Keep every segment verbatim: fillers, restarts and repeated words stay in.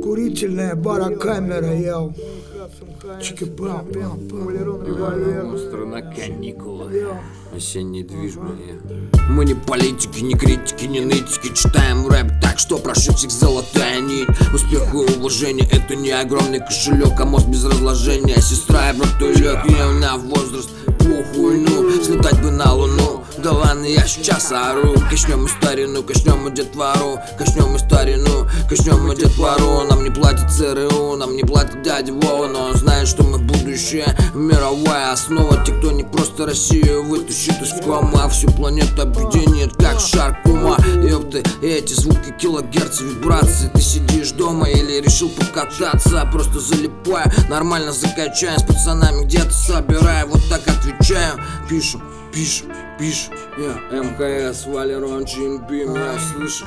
Курительная барокамера, яу. Чики-пам, пам, пам. Монстры на каникулах. Осенний движ, бля. Мы не политики, не критики, не нытики. Читаем рэп так, что прошибчик золотая нить. Успех и уважение — это не огромный кошелек, а мозг без разложения. Сестра и брат лег, я на возраст, похуй, ну, слетать бы на луну. Да ладно, я сейчас ору. Качнем мы старину, качнем мы детвору. Качнем мы старину, качнем мы детвору. Нам не платит ЦРУ, нам не платит дядя Вова, но он знает, что мы будущее, мировая основа. Те, кто не просто Россию вытащит из комы, а всю планету объединит, как шар кума. Ёпты, эти звуки, килогерцы, вибрации. Ты сидишь дома или решил покататься, просто залипая, нормально закачаем с пацанами, где-то собирая. Вот так отвечаю, пишу, пишу, пишу. Я МКС, Валерон, Джимби, меня слышишь?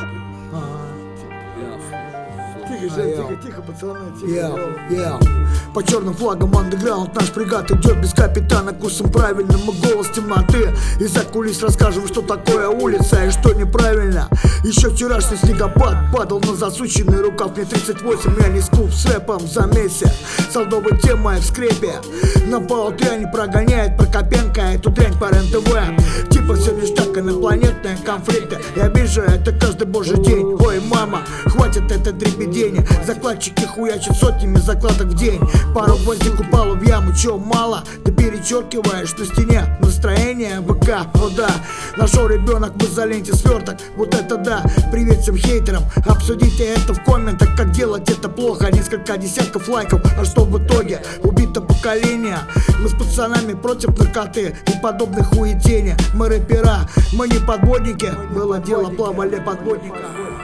Тихо, Жень, тихо, тихо, пацаны, тихо. Yeah, yeah. По черным флагам андеграунд наш бригад идет без капитана, курсом правильным и голос темноты. Из-за кулис расскажем, что такое улица и что неправильно. Еще вчерашний снегопад падал на засученный рукав. Мне тридцать восемь, я не скуп с рэпом, заметься. Солдовая тема в скрепе. На полутряне прогоняет Прокопенко эту дрянь по РЕН-ТВ. Типа все ништяк, инопланетные конфликты. Я вижу это каждый божий день. Ой, мама, хватит это дребедение. Закладчики хуячат сотнями закладок в день. Пару гвоздик упало в яму, чё мало? Ты перечеркиваешь на стене настроение ВК, ну да. Нашел ребенок в изоленте сверток, вот это да. Привет всем хейтерам, обсудите это в комментах. Как делать это плохо, несколько десятков лайков. А что в итоге? Убито поколение. Мы с пацанами против наркоты и подобной хуетения. Мы рэпера, мы не подводники. Было дело, плавали подводника.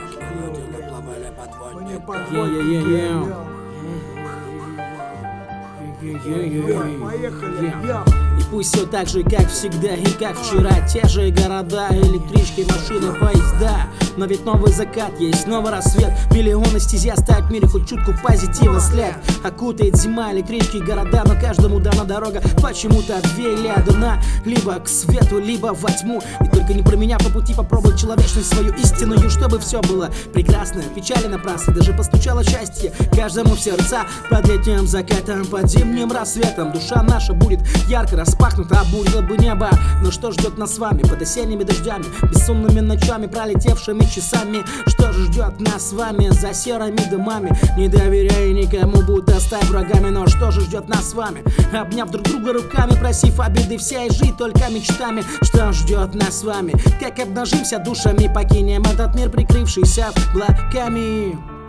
Поехали, и пусть все так же, как всегда и как вчера. Те же города, электрички, машины, поезда. Но ведь новый закат есть, новый рассвет. Миллионы стезя ставят в мире хоть чутку позитива след. Окутает зима, электрички, города, но каждому дана дорога почему-то две или одна. Либо к свету, либо во тьму. И только не променяв по пути, попробуй человечность свою истинную, чтобы все было прекрасно. Печали напрасно, даже постучало счастье каждому в сердца. Под летним закатом, под зимним рассветом душа наша будет ярко распахнута, обурило бы небо. Но что ждет нас с вами под осенними дождями, бессонными ночами, пролетевшими часами? Что же ждет нас с вами за серыми дымами? Не доверяй никому, будто стать врагами. Но что же ждет нас с вами, обняв друг друга руками, просив обиды все и жить только мечтами? Что ждет нас с вами, как обнажимся душами, покинем этот мир, прикрывшийся облаками?